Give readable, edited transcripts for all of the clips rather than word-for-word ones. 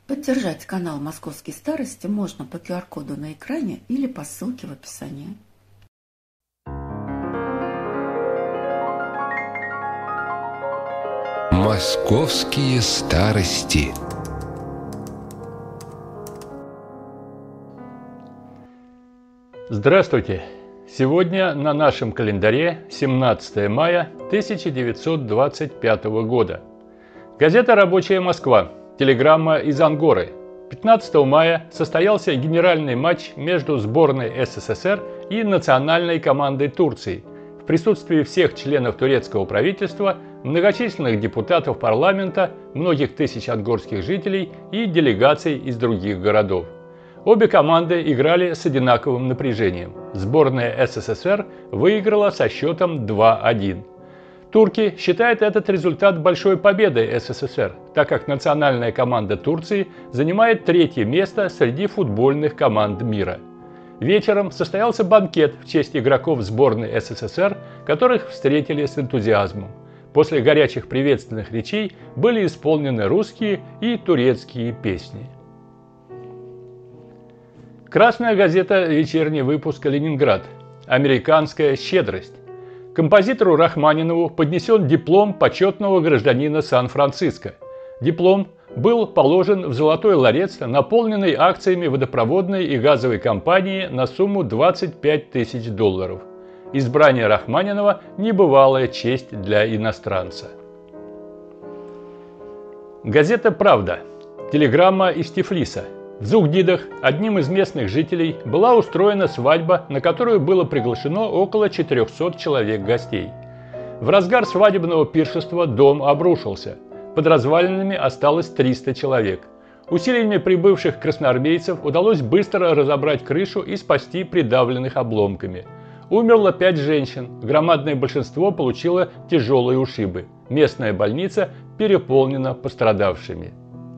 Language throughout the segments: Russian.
Поддержать канал «Московские старости» можно по QR-коду на экране или по ссылке в описании. Московские старости. Здравствуйте! Сегодня на нашем календаре 17 мая 1925 года. Газета «Рабочая Москва». Телеграмма из Ангоры. 15 мая состоялся генеральный матч между сборной СССР и национальной командой Турции в присутствии всех членов турецкого правительства, многочисленных депутатов парламента, многих тысяч ангорских жителей и делегаций из других городов. Обе команды играли с одинаковым напряжением. Сборная СССР выиграла со счетом 2-1. Турки считают этот результат большой победой СССР, так как национальная команда Турции занимает третье место среди футбольных команд мира. Вечером состоялся банкет в честь игроков сборной СССР, которых встретили с энтузиазмом. После горячих приветственных речей были исполнены русские и турецкие песни. Красная газета «Вечерний выпуск Ленинград». Американская щедрость. Композитору Рахманинову поднесен диплом почетного гражданина Сан-Франциско. Диплом был положен в золотой ларец, наполненный акциями водопроводной и газовой компании на сумму $25 тысяч. Избрание Рахманинова – небывалая честь для иностранца. Газета «Правда». Телеграмма из Тифлиса. В Зугдидах одним из местных жителей была устроена свадьба, на которую было приглашено около 400 человек гостей. В разгар свадебного пиршества дом обрушился. Под развалинами осталось 300 человек. Усилиями прибывших красноармейцев удалось быстро разобрать крышу и спасти придавленных обломками. Умерло 5 женщин, громадное большинство получило тяжелые ушибы. Местная больница переполнена пострадавшими.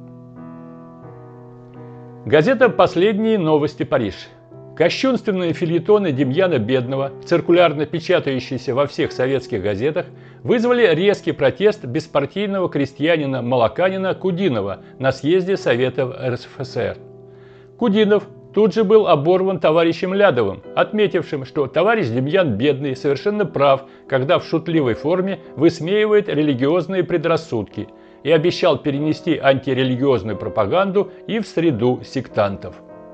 Газета «Последние новости. Париж». Кощунственные фельетоны Демьяна Бедного, циркулярно печатающиеся во всех советских газетах, вызвали резкий протест беспартийного крестьянина-молоканина Кудинова на съезде Советов РСФСР. Кудинов тут же был оборван товарищем Лядовым, отметившим, что товарищ Демьян Бедный совершенно прав, когда в шутливой форме высмеивает религиозные предрассудки, и обещал перенести антирелигиозную пропаганду и в среду сектантов.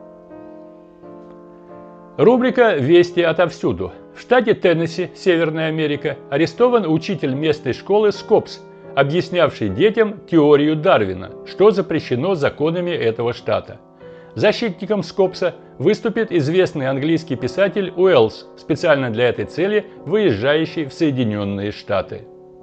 Рубрика «Вести отовсюду». В штате Теннесси, Северная Америка, арестован учитель местной школы Скопс, объяснявший детям теорию Дарвина, что запрещено законами этого штата. Защитником Скопса выступит известный английский писатель Уэллс, специально для этой цели выезжающий в Соединенные Штаты.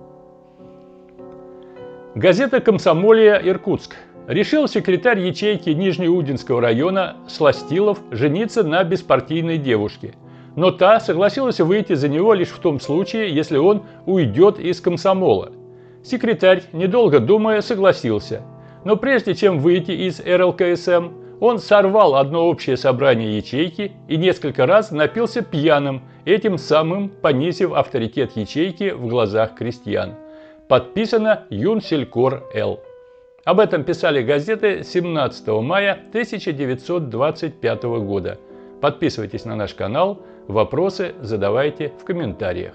Газета «Комсомолья. Иркутск». Решил секретарь ячейки Нижнеудинского района Сластилов жениться на беспартийной девушке. Но та согласилась выйти за него лишь в том случае, если он уйдет из комсомола. Секретарь, недолго думая, согласился. Но прежде чем выйти из РЛКСМ, он сорвал одно общее собрание ячейки и несколько раз напился пьяным, этим самым понизив авторитет ячейки в глазах крестьян. Подписано Юнселькор Л. Об этом писали газеты 17 мая 1925 года. Подписывайтесь на наш канал, вопросы задавайте в комментариях.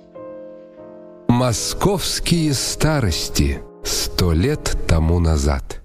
Московские старости. 100 лет тому назад.